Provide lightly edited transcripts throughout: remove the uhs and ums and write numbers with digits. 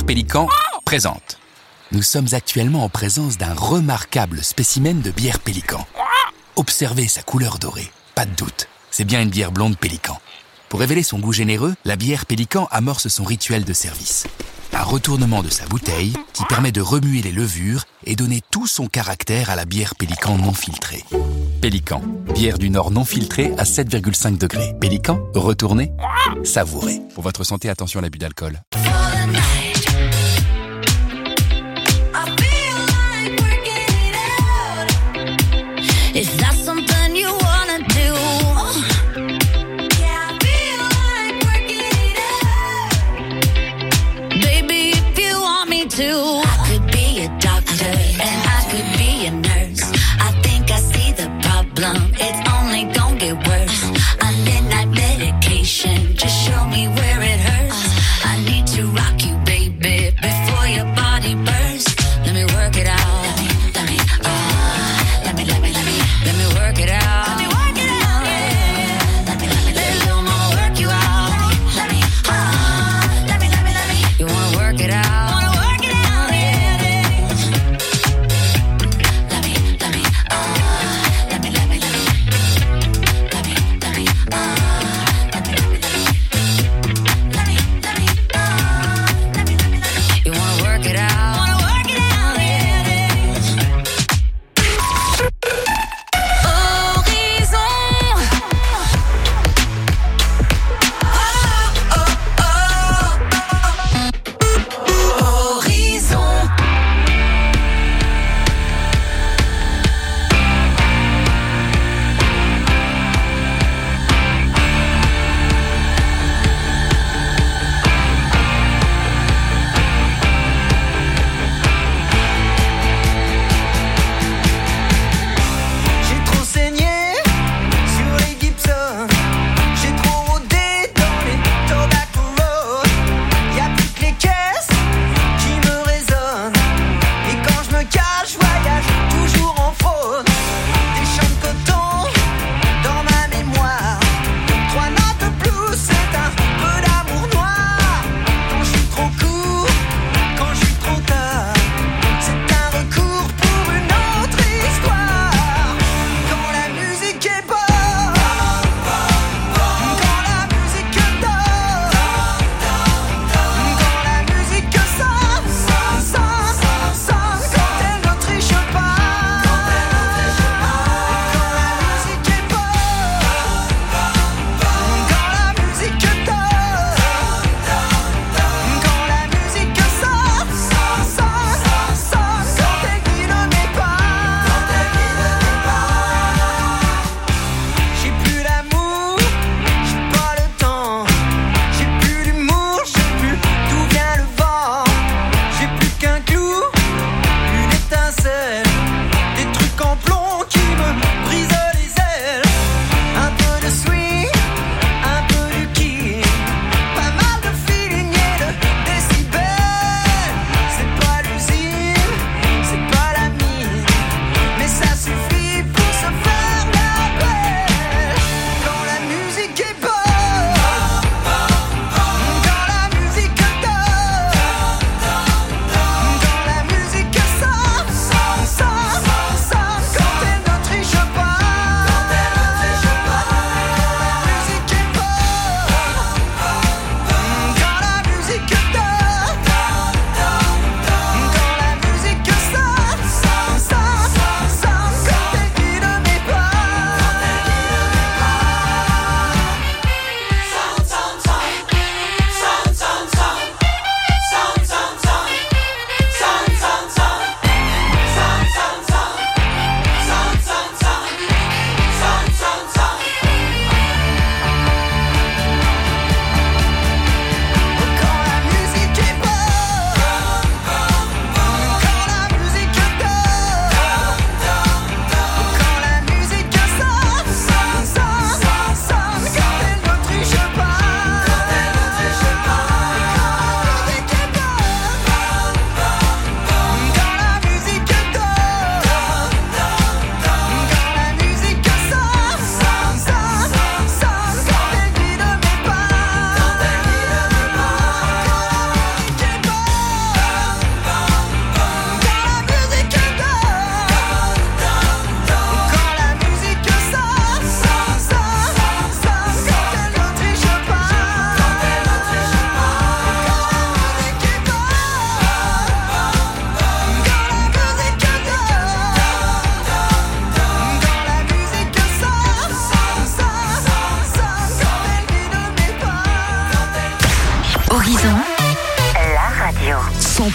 Pélican présente. Nous sommes actuellement en présence d'un remarquable spécimen de bière Pélican. Observez sa couleur dorée, pas de doute, c'est bien une bière blonde Pélican. Pour révéler son goût généreux, la bière Pélican amorce son rituel de service. Un retournement de sa bouteille qui permet de remuer les levures et donner tout son caractère à la bière Pélican non filtrée. Pélican, bière du Nord non filtrée à 7,5 degrés. Pélican, retournez, savourez. Pour votre santé, attention à l'abus d'alcool. Is that something you wanna do? Yeah, I feel like working it out. Baby, if you want me to, I could be a doctor and I could be a nurse. I think I see the problem, it's only gonna get worse. A midnight medication, just show me where it hurts. I need to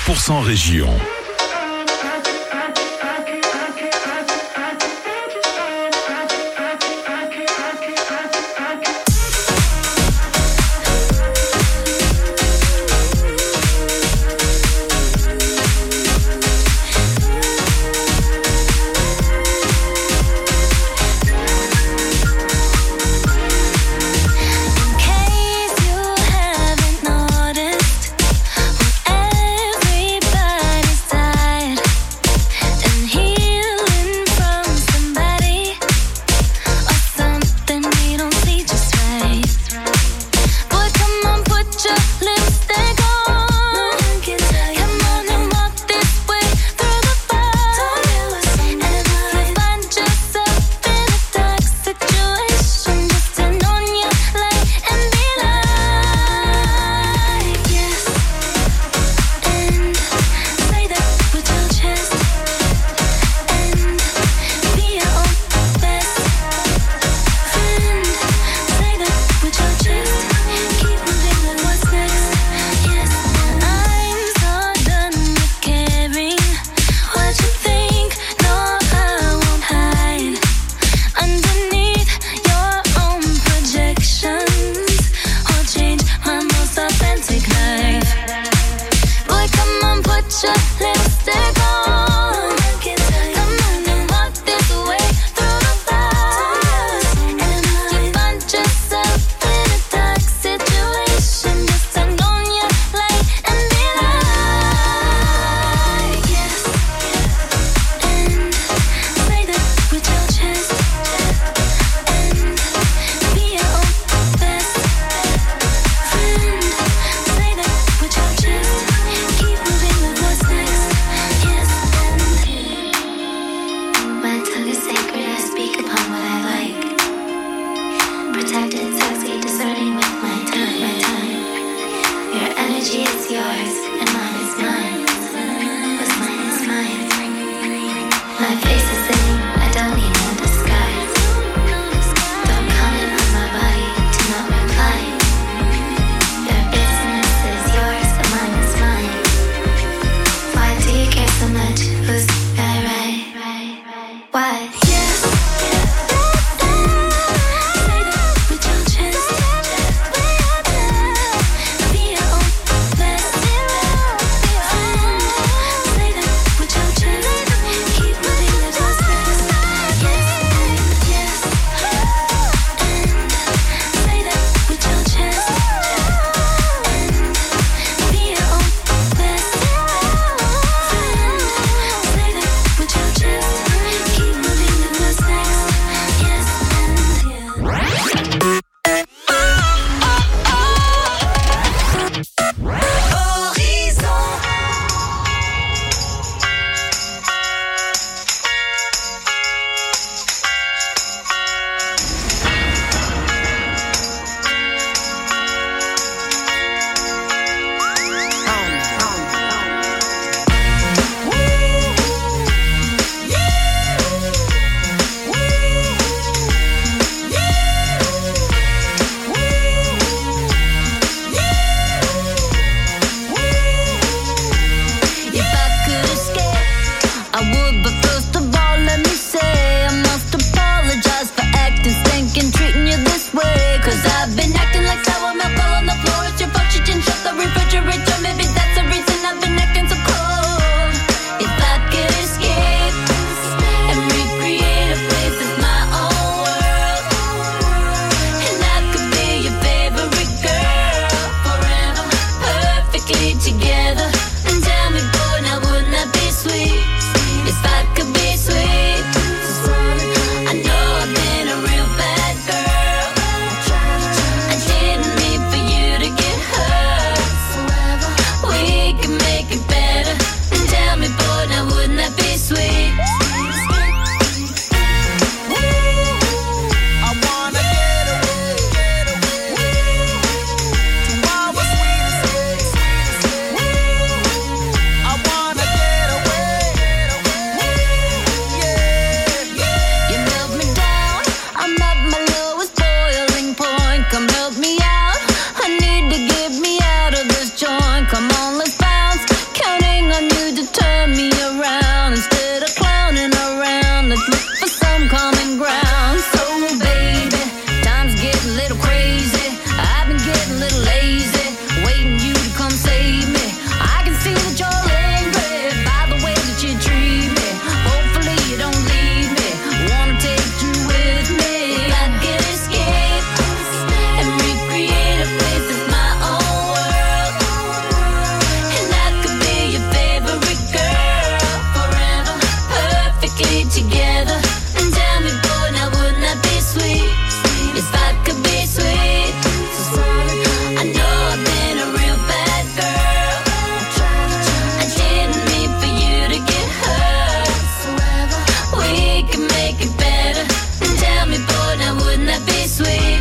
100% région. Moving perfectly together. And tell me, boy, now wouldn't that be sweet? If I could be sweet. I know I've been a real bad girl. I didn't mean for you to get hurt. We can make it better. And tell me, boy, now wouldn't that be sweet?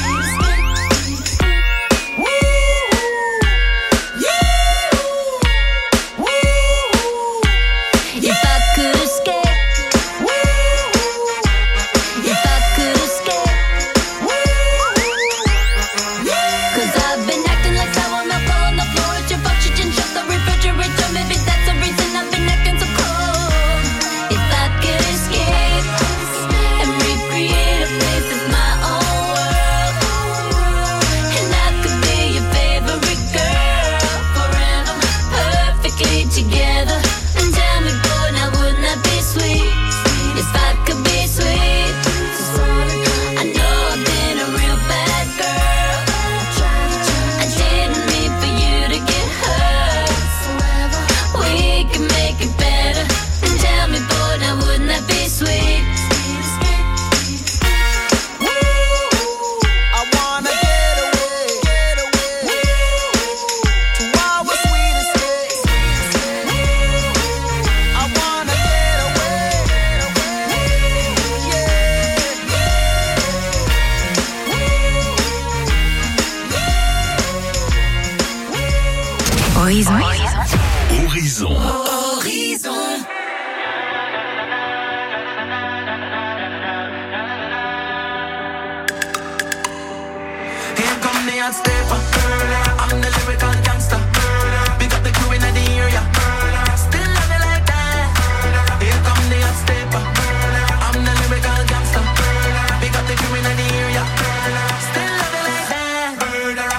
Together, and tell me, boy, now wouldn't that be sweet? If I could be sweet. I know I've been a real bad girl. I didn't mean for you to get hurt. We can make it better. And tell me, boy, now wouldn't that be sweet? Horizon. Horizon. Horizon. Here come the hot stepper. I'm the lyrical gangster. Big up the crew in the area. Still love it like that. Here come the hot stepper. I'm the lyrical gangster. Big up the crew in the area. Still love it like that. Murderer.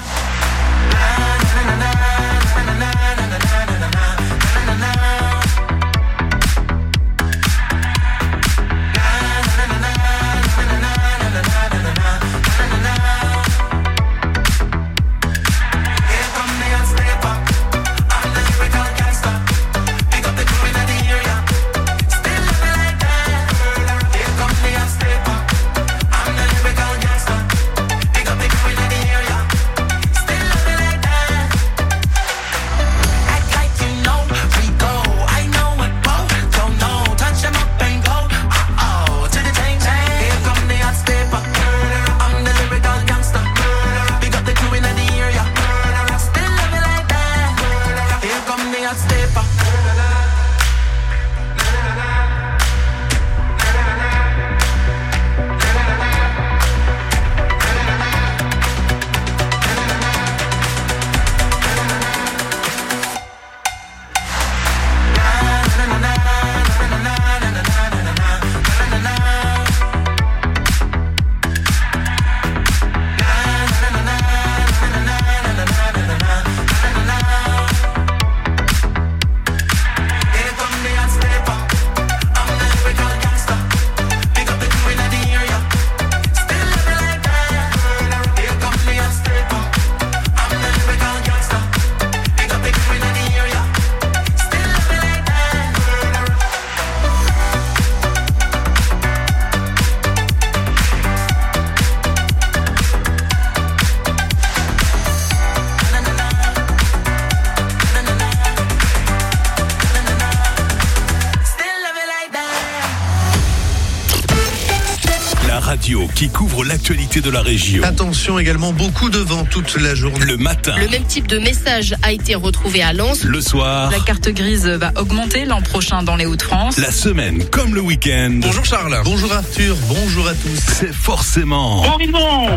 Qui couvre l'actualité de la région. Attention également, beaucoup de vent toute la journée. Le matin. Le même type de message a été retrouvé à Lens. Le soir. La carte grise va augmenter l'an prochain dans les Hauts-de-France. La semaine comme le week-end. Bonjour Charles. Bonjour Arthur. Bonjour à tous. C'est forcément Horizon.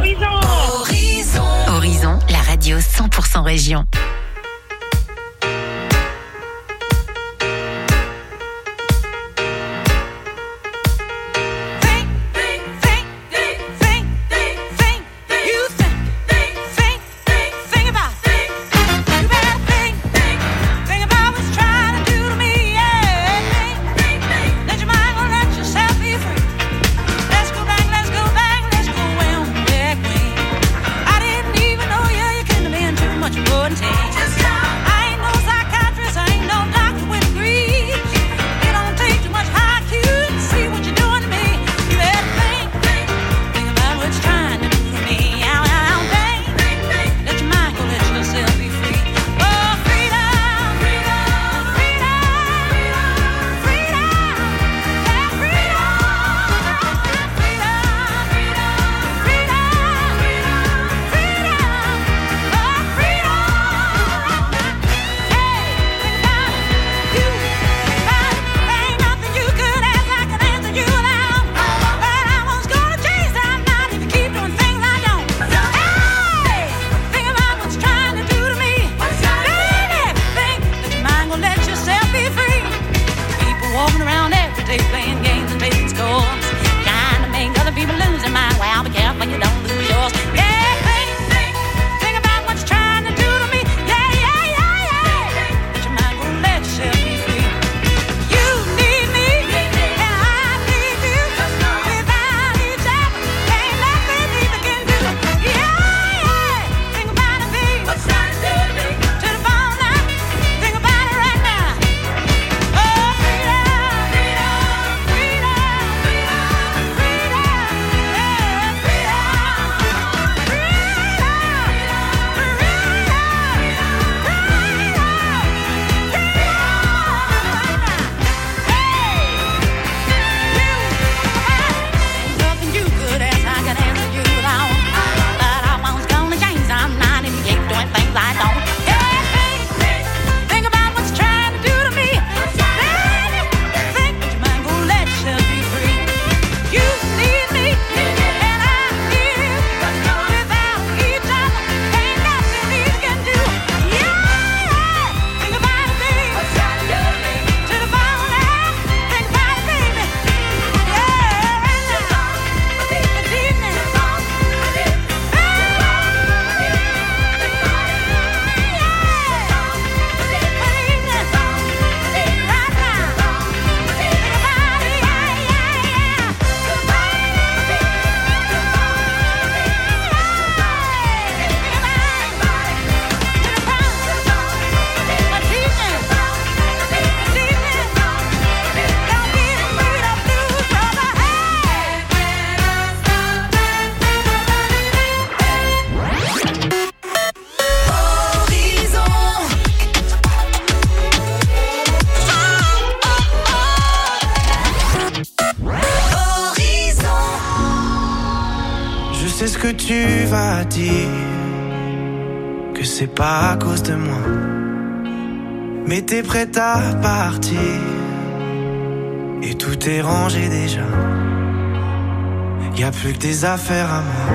Horizon, la radio 100% région. Take sais ce que tu vas dire, que c'est pas à cause de moi. Mais t'es prête à partir, et tout est rangé déjà. Y'a plus que des affaires à moi.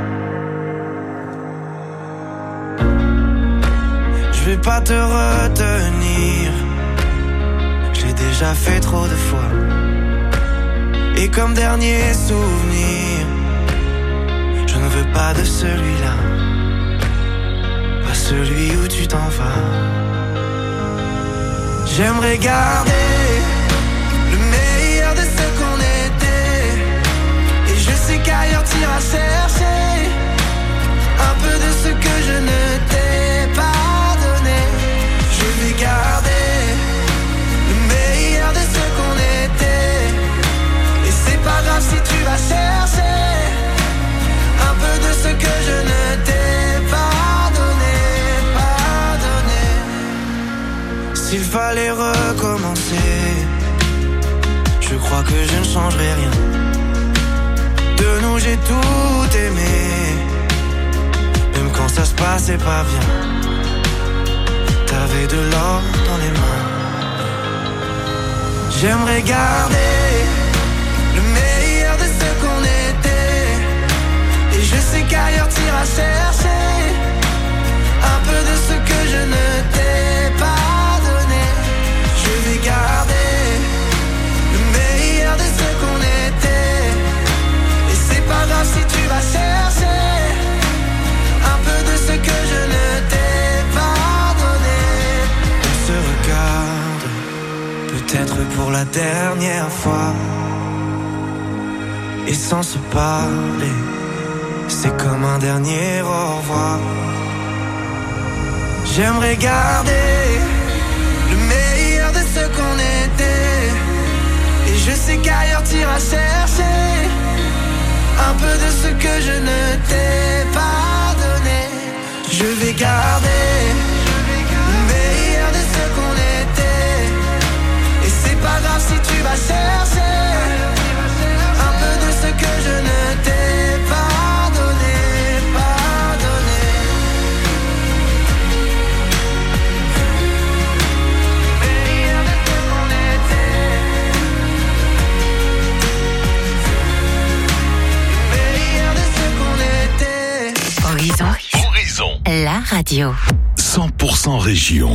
Je vais pas te retenir, je l'ai déjà fait trop de fois. Et comme dernier souvenir, je ne veux pas de celui-là, pas celui où tu t'en vas. J'aimerais garder le meilleur de ce qu'on était, et je sais qu'ailleurs t'iras chercher un peu de ce que je ne t'ai pas donné. Je vais garder le meilleur de ce qu'on était, et c'est pas grave si tu vas chercher un peu de ce que je ne t'ai pas donné, pas donné. S'il fallait recommencer, je crois que je ne changerai rien. De nous j'ai tout aimé, même quand ça se passait pas bien. T'avais de l'or dans les mains. J'aimerais garder le meilleur de ce qu'on était, et je sais qu'ailleurs t'iras chercher un peu de ce que je ne t'ai pas donné. Je vais garder le meilleur de ce qu'on était, et c'est pas grave si tu vas chercher un peu de ce que je ne t'ai pas donné. On se regarde, peut-être pour la dernière fois, et sans se parler, c'est comme un dernier au revoir. J'aimerais garder le meilleur de ce qu'on était, et je sais qu'ailleurs t'iras chercher un peu de ce que je ne t'ai pas donné. Je vais garder le meilleur de ce qu'on était, et c'est pas grave si tu vas chercher un peu de ce que je ne t'ai pas donné, pas donné. Le meilleur de ce qu'on était, le meilleur de ce qu'on était. Horizon. Horizon. La radio. 100% région.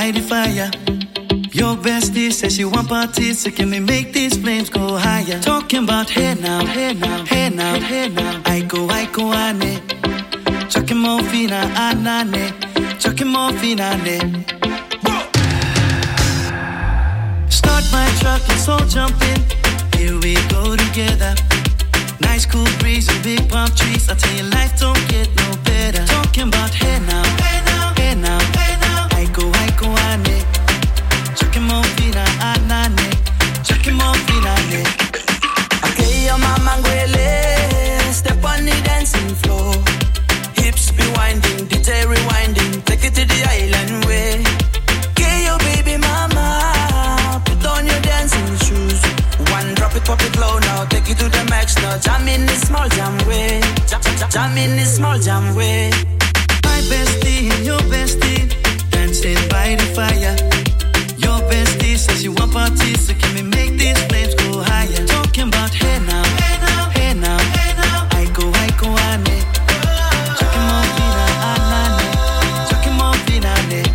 by the fire. Your bestie says you want parties, so can we make these flames go higher? Talking about hey now, hey now, hey now, hey now. I go, ane. Chucking more fina, anane. Chucking more fina, ane. Start my truck, let's all jump in. Here we go together. Nice cool breeze and big palm trees. I tell you, life don't get no better. Talking about hey now, hey now, hey now, hey now. I go, ane. Chucking more fina, anane. Chucking more fina, ane. Okay, your mama ngwele. Step on the dancing floor. Hips be winding, detail rewinding. Take it to the island way. Okay, your baby mama. Put on your dancing shoes. One drop it, pop it low now. Take it to the max now. Jam in this small jam way. Jam in this small jam way. My bestie and your bestie dancing by the fire. Your bestie says you want parties, so can we make these flames go higher? Talking about hey now, hey now, hey now, hey now. I go, ane. Chucking more fina, anane. Chucking more fina, ane.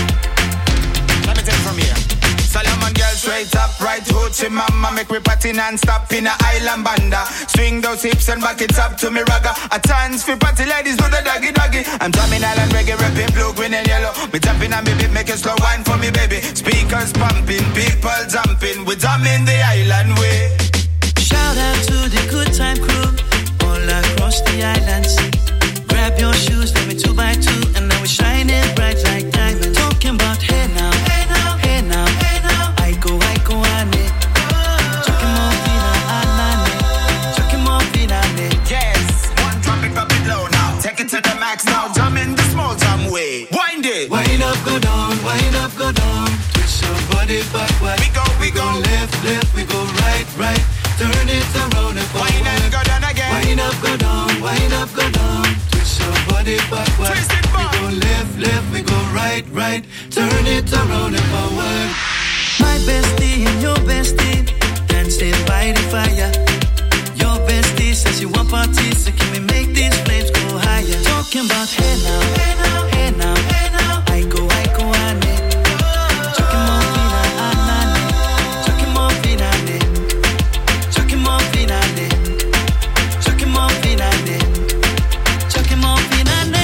Let me take it from here. Solomon girl straight up, right hoochie mama. Make me party non-stop in a island banda. Swing those hips and back it up to me ragga. A chance for party ladies do the doggy doggy. I'm drumming island reggae, rapping blue, green and yellow. Me jumping on me beat, make it slow wine for me baby. Speakers pumping, people jumping. We drumming the island way. Shout out to the good time crew all across the islands. Grab your shoes, let me 2x2, and now we're shining bright like diamonds. Talking about hey now, hey now, hey now, hey now. I go, ane. Chucking more fina, anane. Chucking more fina, ane. Yes, one drop it low now. Take it to the max now. Jump in the small jam way. Wind it. Wind up, go down, wind up, go down. Twist your body backward. We go left, we go right. Turn it around and forward. Wind and go down again. Wind up, go down, wind up, go down. Twist your body backward. Twist it back. We go left, we go right. Turn it around and forward. My bestie and your bestie dancing by the fire. Your bestie says you want parties, so can we make these flames go higher? Talking about hey now, hey now, hey now, hey now. I go, ane. Chucking more fina, anane. Chucking more fina, ane. Chucking more fina, ane. Chucking more fina, ane. Chucking more fina, ane.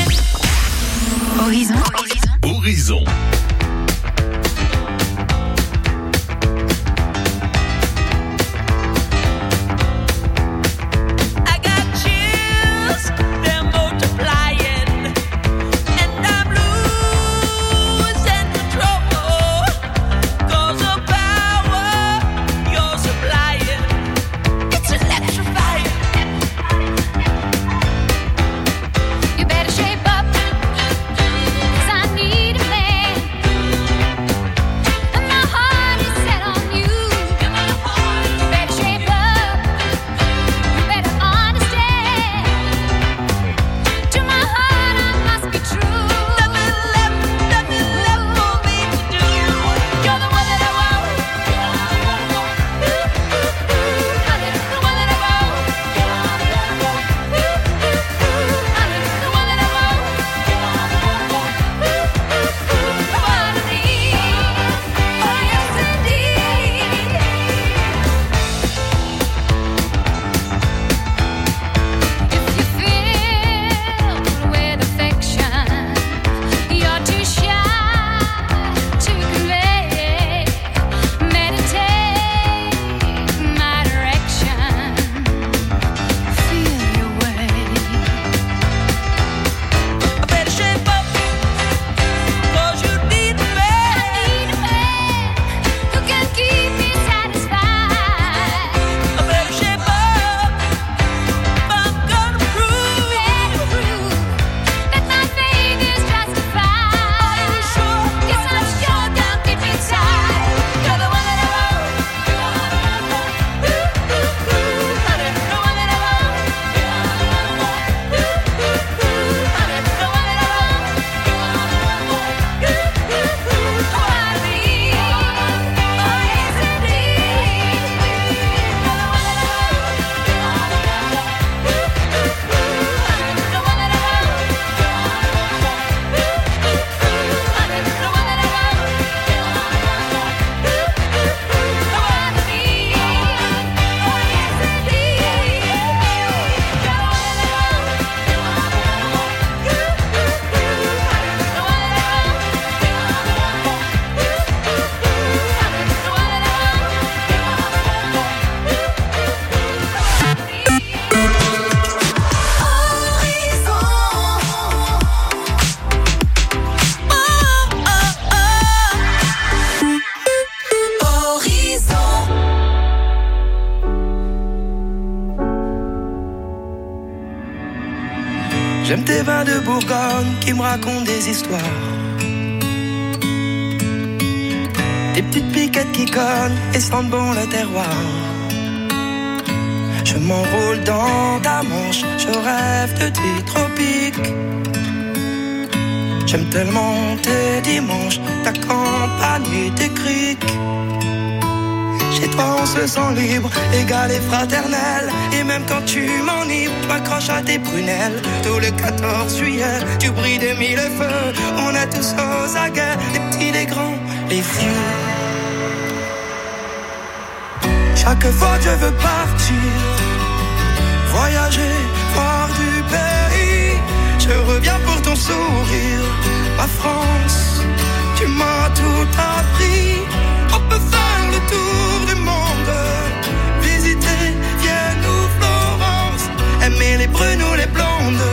Horizon. I got chills, they're multiplying. J'aime tes vins de Bourgogne qui me racontent des histoires. Des petites piquettes qui cognent et sentent bon le terroir. Je m'enroule dans ta manche, je rêve de tes tropiques. J'aime tellement tes dimanches, ta campagne et tes criques. Chez toi on se sent libre, égal et fraternel. Et même quand tu m'enivres, tu m'accroches à tes prunelles. Tout le 14 juillet, tu brilles de mille feux. On est tous aux aguets, les petits, les grands, les vieux. Chaque fois que je veux partir, voyager, voir du pays, je reviens pour ton sourire. Ma France, tu m'as tout appris. On peut faire le tour du monde, visiter Vienne ou Florence, aimer les brunes ou les blondes.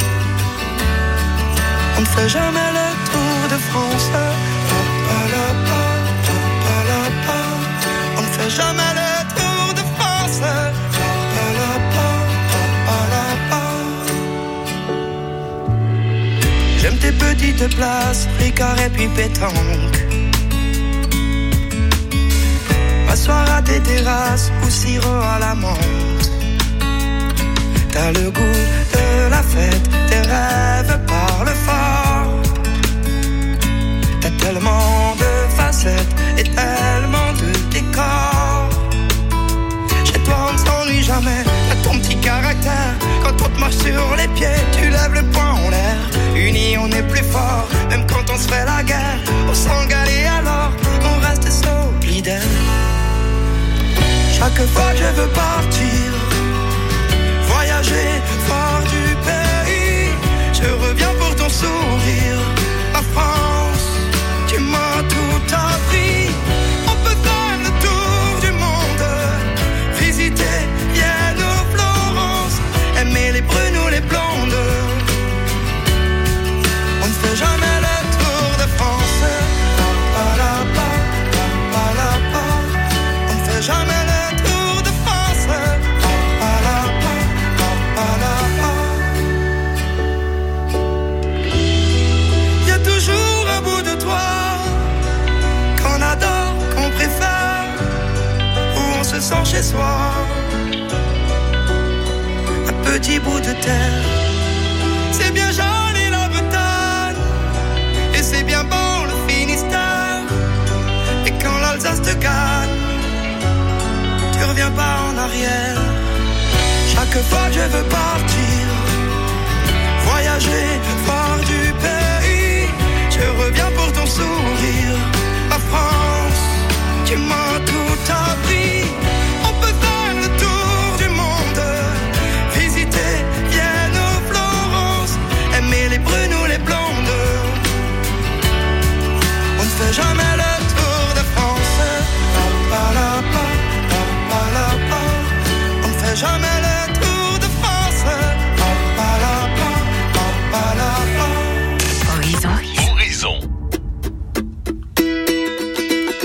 On ne fait jamais le tour de France. On ne fait jamais le tour de France. J'aime tes petites places, Ricard et puis pétanque. M'asseoir à tes terrasses ou sirop à la menthe. T'as le goût de la fête, tes rêves parlent fort. T'as tellement de facettes et tellement de décors. Chez toi on ne s'ennuie jamais, t'as ton petit caractère. Quand on te marche sur les pieds, tu lèves le poing en l'air. Unis on est plus fort, même quand on se fait la guerre. On s'engale et alors on reste solidaire. Chaque fois que je veux partir, voyager, voir du pays, je reviens pour ton sourire. La France, tu m'as tout appris. On peut faire le tour du monde, visiter Vienne ou Florence, aimer les brunes ou les blondes. On ne fait jamais le tour de France. On ne fait jamais le tour de France. Il y a toujours un bout de toi qu'on adore, qu'on préfère, où on se sent chez soi. Un petit bout de terre, c'est bien joli la Bretagne, et c'est bien bon le Finistère. Et quand l'Alsace te gagne, tu reviens pas en arrière. Chaque fois que je veux partir, voyager, voir du pays, je reviens pour ton sourire. La France, tu m'as tout appris. On peut faire le tour du monde, visiter Vienne ou Florence, aimer les brunes ou les blondes. On ne fait jamais le tour de France. On ne fait jamais le tour de France. Horizon. Horizon.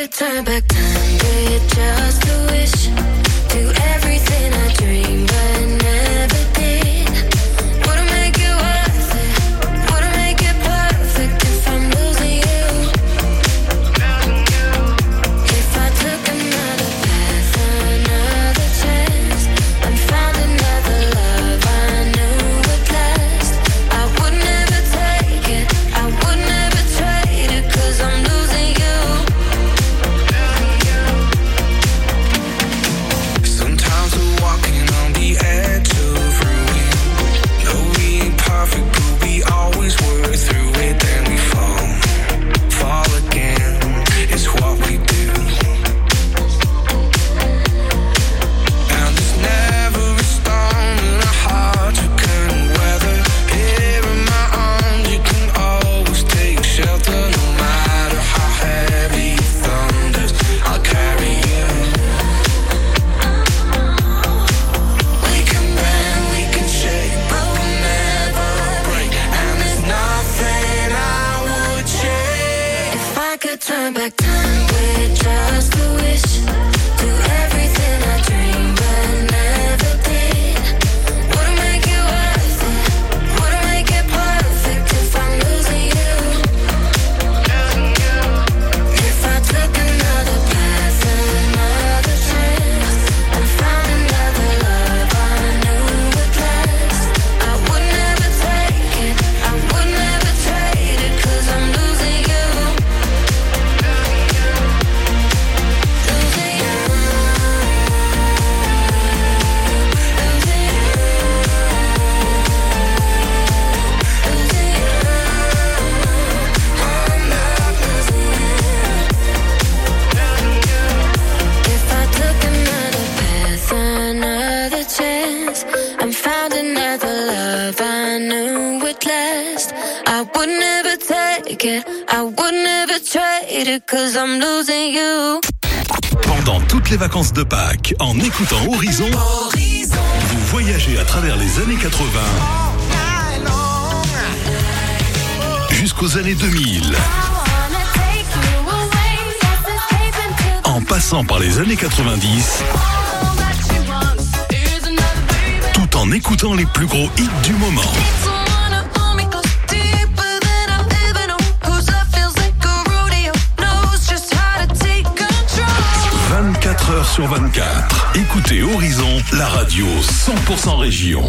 could turn back time with just a wish, do everything I dreamed but never did. Wouldn't make it worth it, wouldn't make it perfect if I'm losing you. If I took another path, another chance, and found another love I knew would last, I would never take it, I would never trade it, 'cause I'm losing you. Sometimes we're walking on the edge of ruin. No, we ain't perfect, but we always work through it. Then we fall again. It's what we do. And there's never a storm in a heart you can weather. Here in my arms, you can always take shelter. No matter how heavy it thunders, I'll carry you. We can bend, we can shake, but we'll never break. And there's nothing I would change. If I could turn back time with just a wish, do everything I dreamed but never did. Wouldn't make it worth it, wouldn't make it perfect if I'm losing you. If I took another path, another chance, and found another love I knew would last, I would never take it, I would never trade it, 'cause I'm losing you. Losing you. If I took another path, another chance, and found another love I knew would last, I would never take it, I would never trade it, 'cause I'm losing you. Pendant toutes les vacances de Pâques, en écoutant Horizon, vous voyagez à travers les années 80 jusqu'aux années 2000. En passant par les années 90, tout en écoutant les plus gros hits du moment. 24 heures sur 24. Écoutez Horizon, la radio 100% région.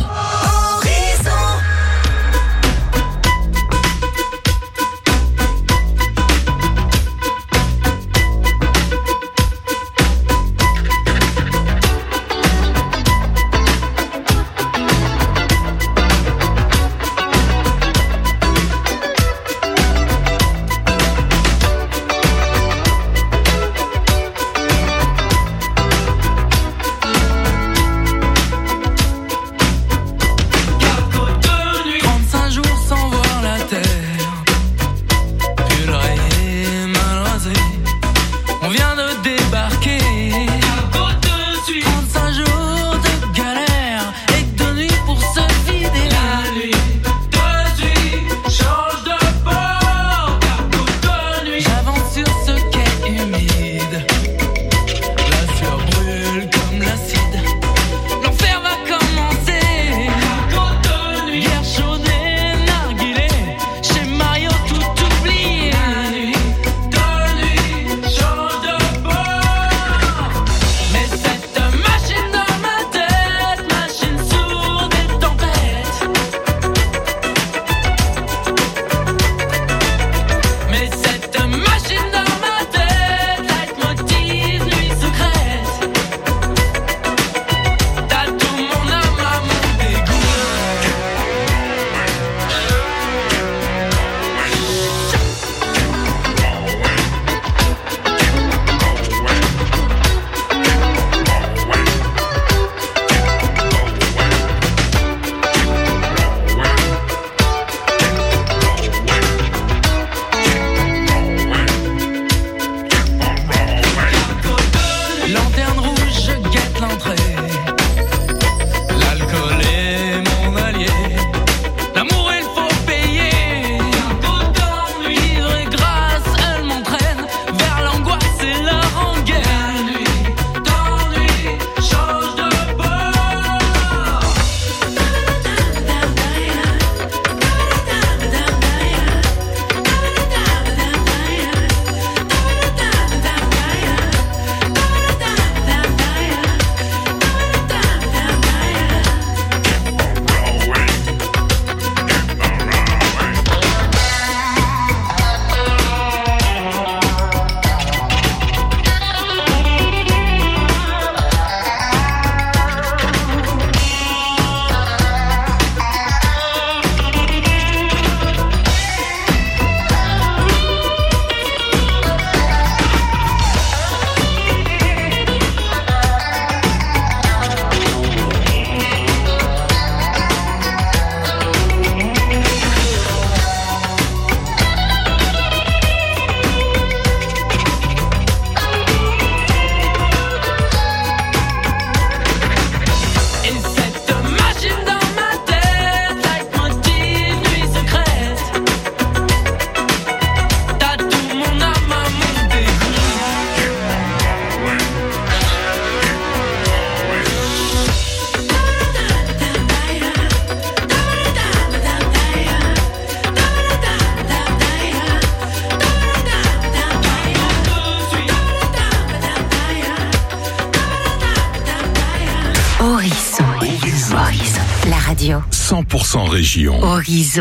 radio. 100% région. Horizon.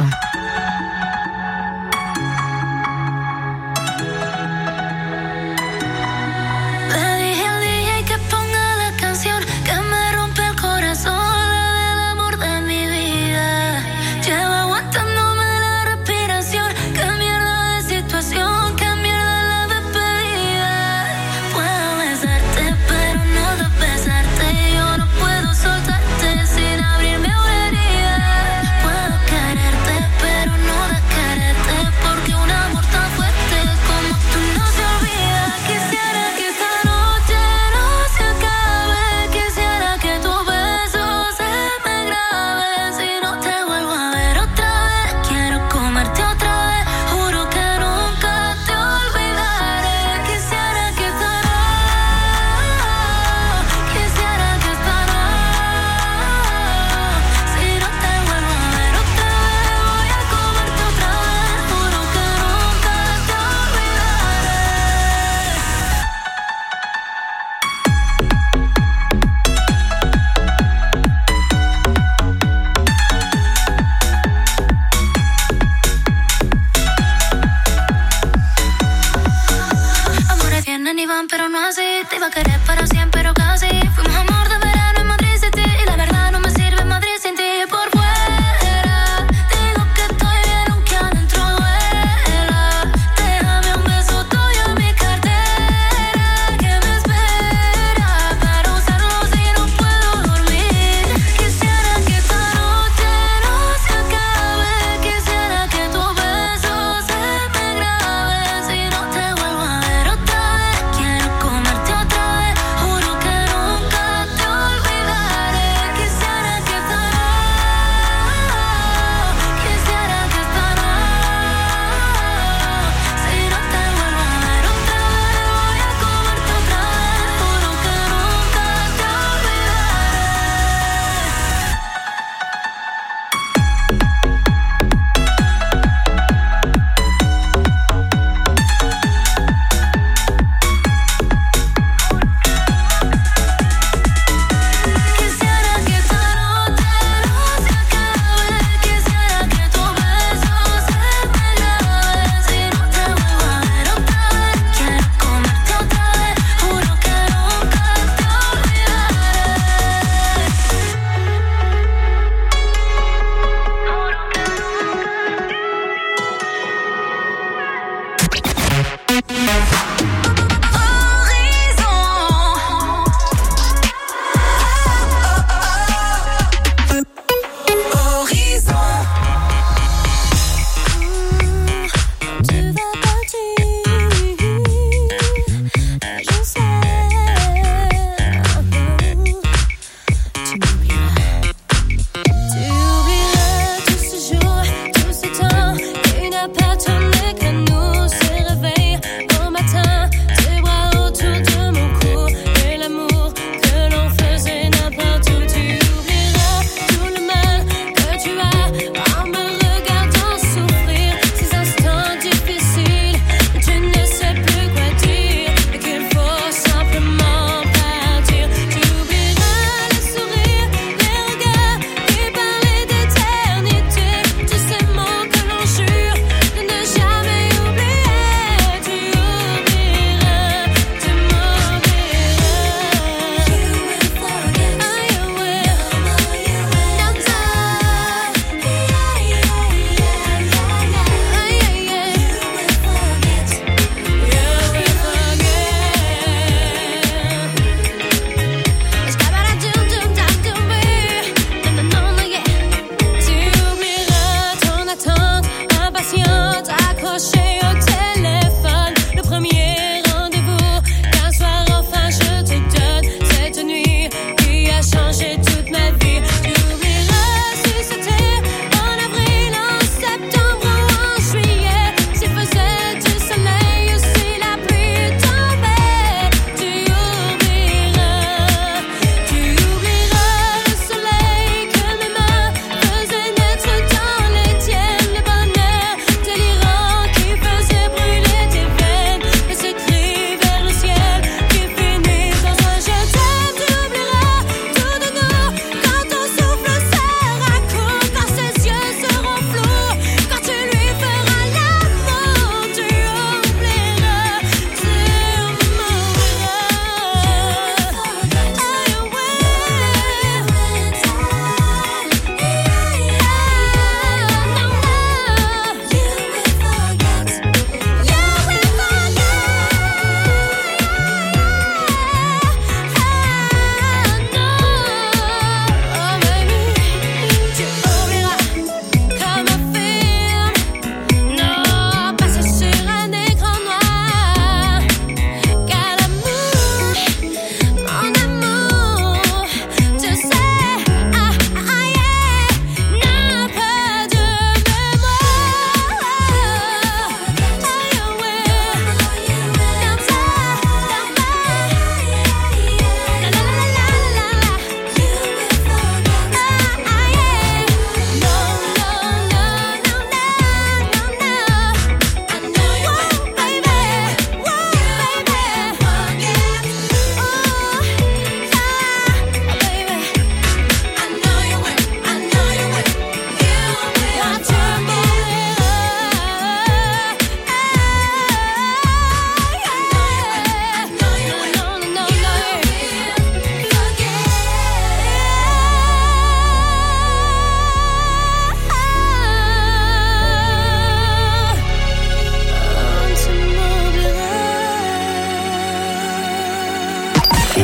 Pero no así, te iba a querer para siempre, pero casi. Fuimos amor de verano en Madrid City. Y la verdad no me sirve Madrid sin ti. Por fuera digo que estoy bien aunque adentro duela. Déjame un beso tuyo en mi cartera que me espera para usarlo si no puedo dormir. Quisiera que esta noche no se acabe. Quisiera que tu beso se me grabe. Si no te vuelvo a ver otra vez, quiero comerte otra vez. Juro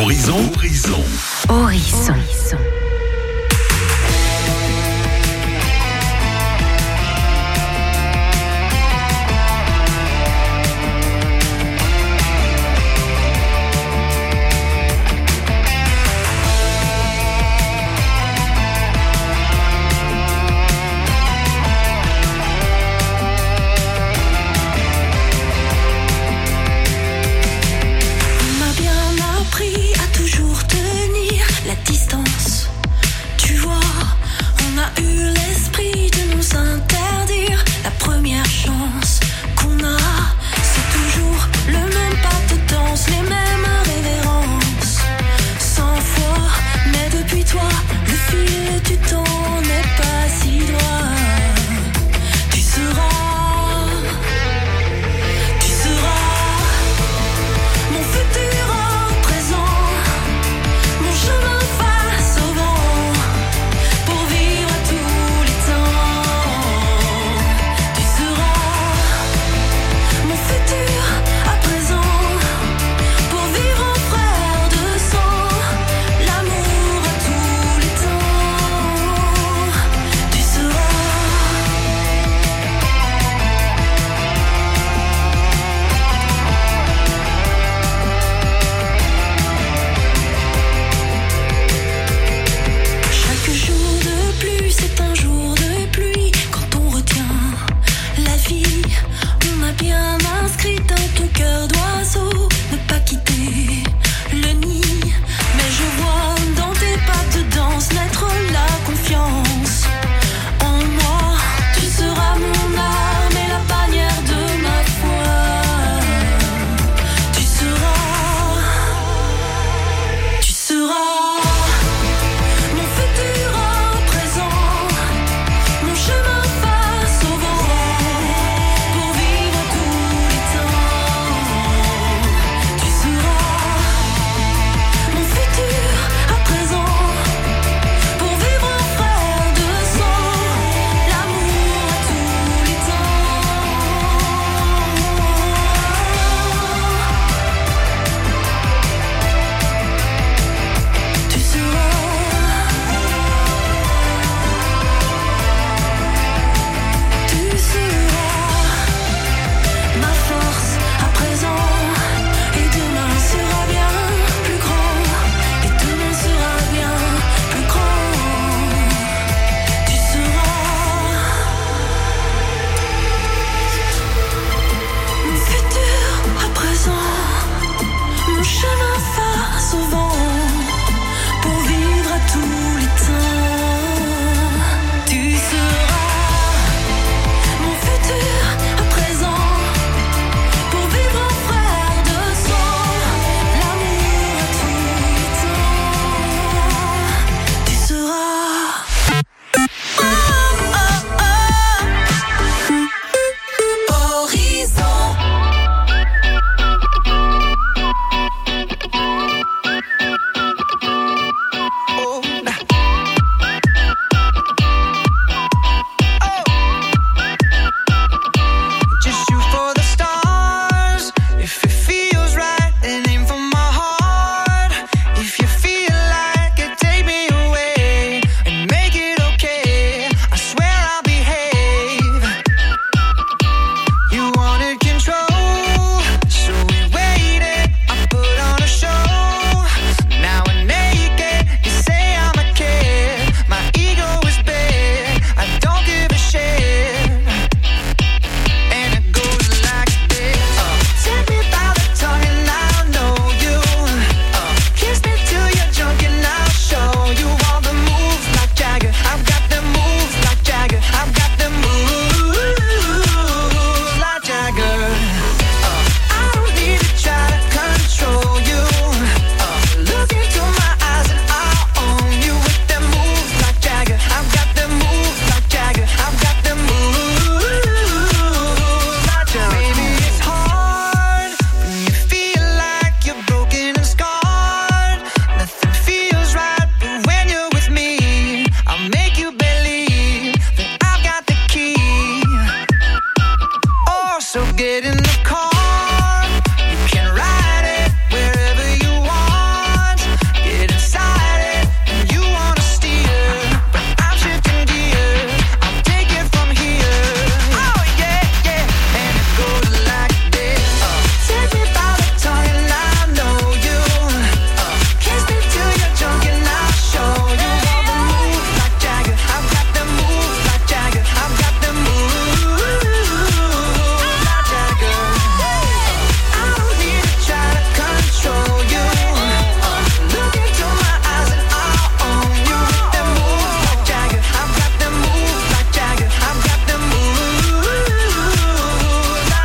Horizon. Horizon.